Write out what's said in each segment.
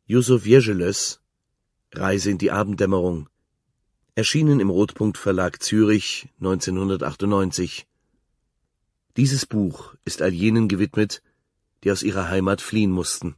Yusuf Jejeles, Reise in die Abenddämmerung, erschienen im Rotpunkt Verlag Zürich 1998. Dieses Buch ist all jenen gewidmet, die aus ihrer Heimat fliehen mussten.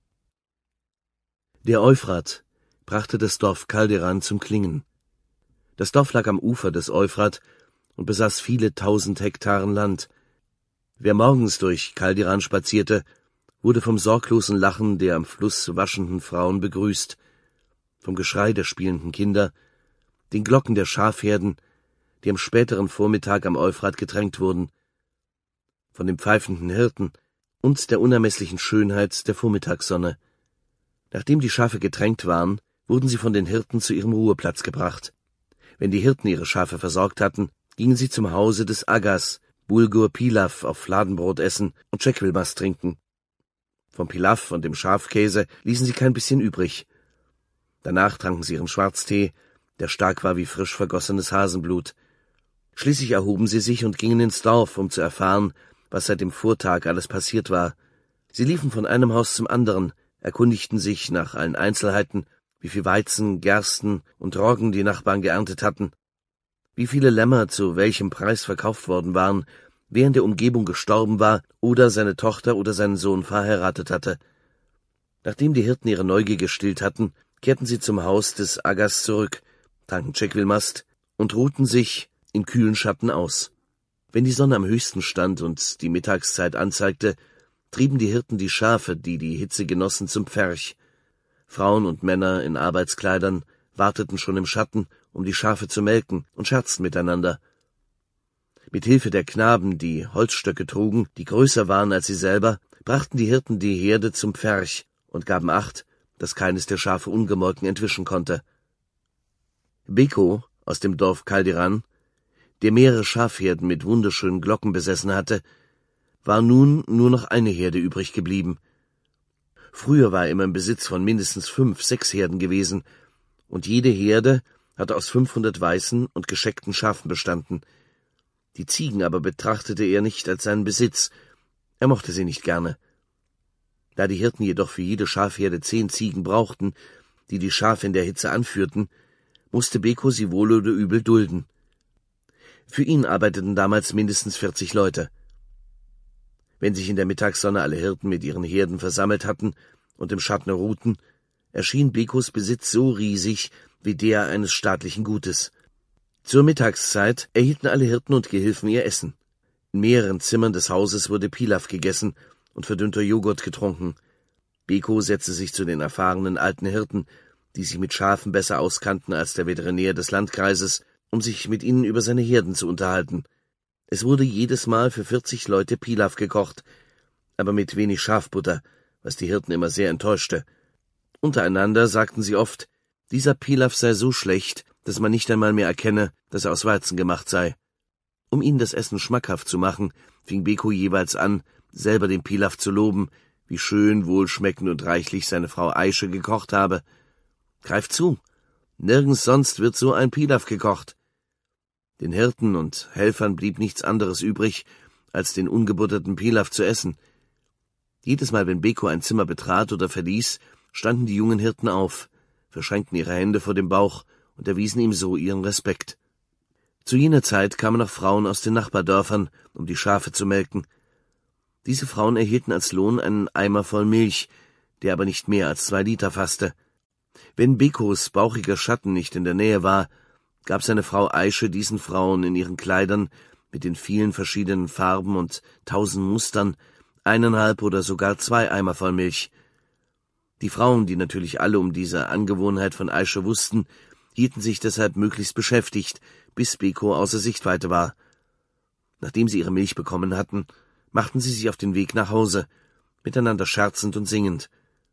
Der Euphrat brachte das Dorf Kalderan zum Klingen. Das Dorf lag am Ufer des Euphrat und besaß viele tausend Hektaren Land. Wer morgens durch Kalderan spazierte, wurde vom sorglosen Lachen der am Fluss waschenden Frauen begrüßt, vom Geschrei der spielenden Kinder, den Glocken der Schafherden, die am späteren Vormittag am Euphrat getränkt wurden, von den pfeifenden Hirten und der unermesslichen Schönheit der Vormittagssonne. Nachdem die Schafe getränkt waren, wurden sie von den Hirten zu ihrem Ruheplatz gebracht. Wenn die Hirten ihre Schafe versorgt hatten, gingen sie zum Hause des Aggas, Bulgur Pilaf auf Fladenbrot essen und Çekilmez trinken. Vom Pilaf und dem Schafkäse ließen sie kein bisschen übrig. Danach tranken sie ihren Schwarztee, der stark war wie frisch vergossenes Hasenblut. Schließlich erhoben sie sich und gingen ins Dorf, um zu erfahren, was seit dem Vortag alles passiert war. Sie liefen von einem Haus zum anderen, erkundigten sich nach allen Einzelheiten, wie viel Weizen, Gersten und Roggen die Nachbarn geerntet hatten, wie viele Lämmer zu welchem Preis verkauft worden waren, wer in der Umgebung gestorben war oder seine Tochter oder seinen Sohn verheiratet hatte. Nachdem die Hirten ihre Neugier gestillt hatten, kehrten sie zum Haus des Aggas zurück, tranken Çekilmez und ruhten sich in kühlen Schatten aus. Wenn die Sonne am höchsten stand und die Mittagszeit anzeigte, trieben die Hirten die Schafe, die die Hitze genossen, zum Pferch. Frauen und Männer in Arbeitskleidern warteten schon im Schatten, um die Schafe zu melken, und scherzten miteinander. Mit Hilfe der Knaben, die Holzstöcke trugen, die größer waren als sie selber, brachten die Hirten die Herde zum Pferch und gaben Acht, dass keines der Schafe ungemolken entwischen konnte. Beko aus dem Dorf Kalderan, der mehrere Schafherden mit wunderschönen Glocken besessen hatte, war nun nur noch eine Herde übrig geblieben. Früher war er immer im Besitz von mindestens 5, 6 Herden gewesen, und jede Herde hatte aus 500 weißen und gescheckten Schafen bestanden. Die Ziegen aber betrachtete er nicht als seinen Besitz, er mochte sie nicht gerne. Da die Hirten jedoch für jede Schafherde 10 Ziegen brauchten, die die Schafe in der Hitze anführten, musste Beko sie wohl oder übel dulden. Für ihn arbeiteten damals mindestens 40 Leute. Wenn sich in der Mittagssonne alle Hirten mit ihren Herden versammelt hatten und im Schatten ruhten, erschien Bekos Besitz so riesig wie der eines staatlichen Gutes. Zur Mittagszeit erhielten alle Hirten und Gehilfen ihr Essen. In mehreren Zimmern des Hauses wurde Pilaf gegessen und verdünnter Joghurt getrunken. Beko setzte sich zu den erfahrenen alten Hirten, die sich mit Schafen besser auskannten als der Veterinär des Landkreises, um sich mit ihnen über seine Herden zu unterhalten. Es wurde jedes Mal für 40 Leute Pilaf gekocht, aber mit wenig Schafbutter, was die Hirten immer sehr enttäuschte. Untereinander sagten sie oft, dieser Pilaf sei so schlecht, dass man nicht einmal mehr erkenne, dass er aus Weizen gemacht sei. Um ihnen das Essen schmackhaft zu machen, fing Beko jeweils an, selber den Pilaf zu loben, wie schön, wohlschmeckend und reichlich seine Frau Aische gekocht habe. »Greif zu, nirgends sonst wird so ein Pilaf gekocht.« Den Hirten und Helfern blieb nichts anderes übrig, als den ungebutterten Pilaf zu essen. Jedes Mal, wenn Beko ein Zimmer betrat oder verließ, standen die jungen Hirten auf, verschränkten ihre Hände vor dem Bauch und erwiesen ihm so ihren Respekt. Zu jener Zeit kamen auch Frauen aus den Nachbardörfern, um die Schafe zu melken. Diese Frauen erhielten als Lohn einen Eimer voll Milch, der aber nicht mehr als 2 Liter fasste. Wenn Bekos bauchiger Schatten nicht in der Nähe war, gab seine Frau Aische diesen Frauen in ihren Kleidern mit den vielen verschiedenen Farben und 1000 Mustern 1,5 oder sogar 2 Eimer voll Milch. Die Frauen, die natürlich alle um diese Angewohnheit von Aische wussten, hielten sich deshalb möglichst beschäftigt, bis Beko außer Sichtweite war. Nachdem sie ihre Milch bekommen hatten, machten sie sich auf den Weg nach Hause, miteinander scherzend und singend.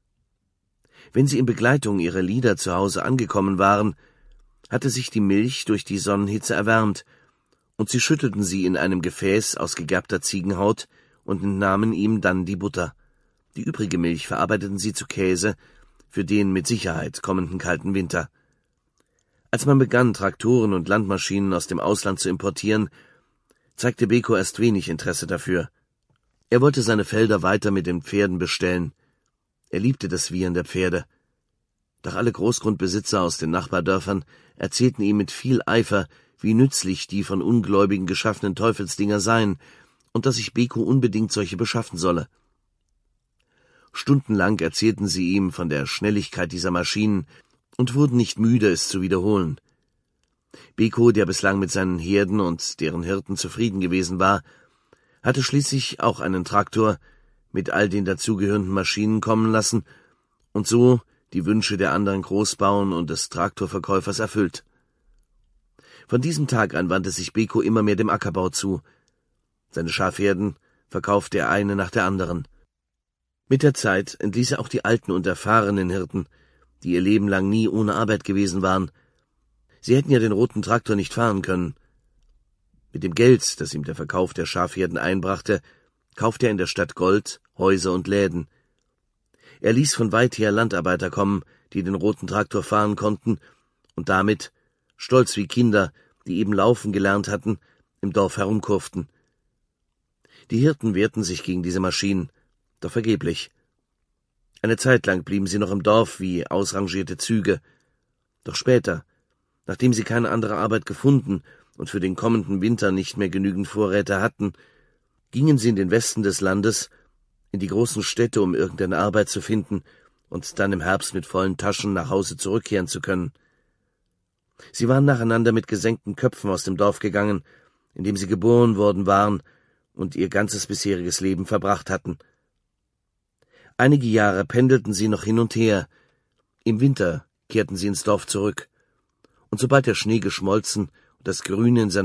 Wenn sie in Begleitung ihrer Lieder zu Hause angekommen waren, hatte sich die Milch durch die Sonnenhitze erwärmt, und sie schütteten sie in einem Gefäß aus gegerbter Ziegenhaut und entnahmen ihm dann die Butter. Die übrige Milch verarbeiteten sie zu Käse für den mit Sicherheit kommenden kalten Winter. Als man begann, Traktoren und Landmaschinen aus dem Ausland zu importieren, zeigte Beko erst wenig Interesse dafür. Er wollte seine Felder weiter mit den Pferden bestellen. Er liebte das Wiehern der Pferde. Doch alle Großgrundbesitzer aus den Nachbardörfern erzählten ihm mit viel Eifer, wie nützlich die von Ungläubigen geschaffenen Teufelsdinger seien und dass sich Beko unbedingt solche beschaffen solle. Stundenlang erzählten sie ihm von der Schnelligkeit dieser Maschinen und wurden nicht müde, es zu wiederholen. Beko, der bislang mit seinen Herden und deren Hirten zufrieden gewesen war, hatte schließlich auch einen Traktor mit all den dazugehörenden Maschinen kommen lassen und so die Wünsche der anderen Großbauern und des Traktorverkäufers erfüllt. Von diesem Tag an wandte sich Beko immer mehr dem Ackerbau zu. Seine Schafherden verkaufte er eine nach der anderen. Mit der Zeit entließ er auch die alten und erfahrenen Hirten, die ihr Leben lang nie ohne Arbeit gewesen waren. Sie hätten ja den roten Traktor nicht fahren können. Mit dem Geld, das ihm der Verkauf der Schafherden einbrachte, kaufte er in der Stadt Gold, Häuser und Läden. Er ließ von weit her Landarbeiter kommen, die den roten Traktor fahren konnten und damit, stolz wie Kinder, die eben laufen gelernt hatten, im Dorf herumkurften. Die Hirten wehrten sich gegen diese Maschinen, doch vergeblich. Eine Zeit lang blieben sie noch im Dorf wie ausrangierte Züge. Doch später, nachdem sie keine andere Arbeit gefunden und für den kommenden Winter nicht mehr genügend Vorräte hatten, gingen sie in den Westen des Landes, in die großen Städte, um irgendeine Arbeit zu finden und dann im Herbst mit vollen Taschen nach Hause zurückkehren zu können. Sie waren nacheinander mit gesenkten Köpfen aus dem Dorf gegangen, in dem sie geboren worden waren und ihr ganzes bisheriges Leben verbracht hatten. Einige Jahre pendelten sie noch hin und her. Im Winter kehrten sie ins Dorf zurück. Und sobald der Schnee geschmolzen und das Grüne in seiner